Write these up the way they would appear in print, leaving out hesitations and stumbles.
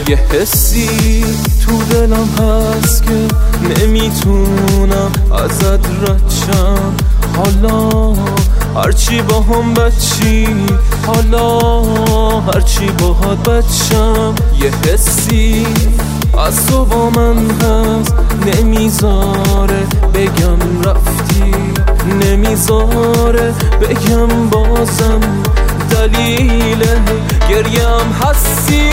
یه حسی تو دلم هست که نمیتونم ازت رد شم. حالا هرچی با هم بچی، حالا هرچی باهات بچم. یه حسی از تو با من هست نمیذاره بگم رفتی، نمیذاره بگم بازم دلیل گریم هستی.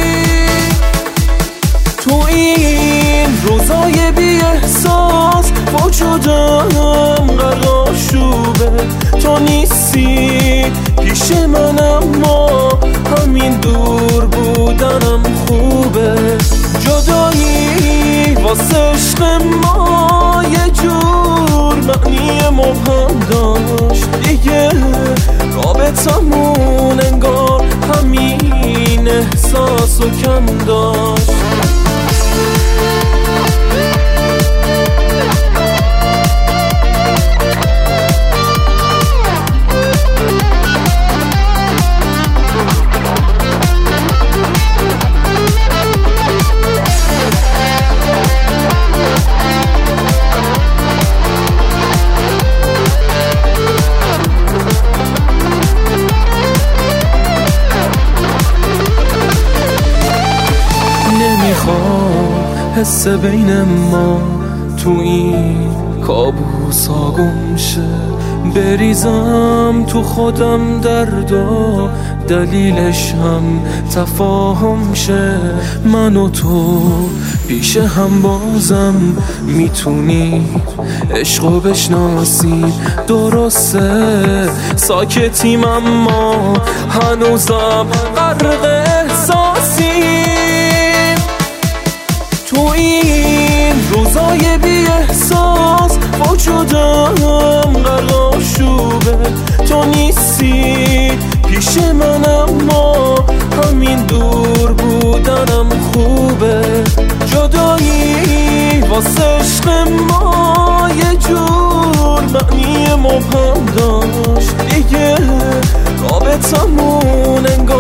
تو این روزای بی احساس وجودم غرق شوبه. تو نیستی پیش من اما همین دور بودنم خوبه. جدایی واسه عشق ما یه جور معنی مبهم داشت. دیگه رابطمون انگار همین احساسو کم داشت. حس بین ما تو این کابوس ها گم شه. بریزم تو خودم دردا دلیلش هم تفاهم شه. من و تو پیش هم بازم میتونی عشقو بشناسی. درسته ساکتیم اما هنوزم غرق احساسی. تو این روزای بی احساس وجودم غرق شوبه. تو نیستی پیش من اما همین دور بودنم خوبه. جدایی واسه عشق ما یه جور معنی مبهم داشت. دیگه رابطمون انگار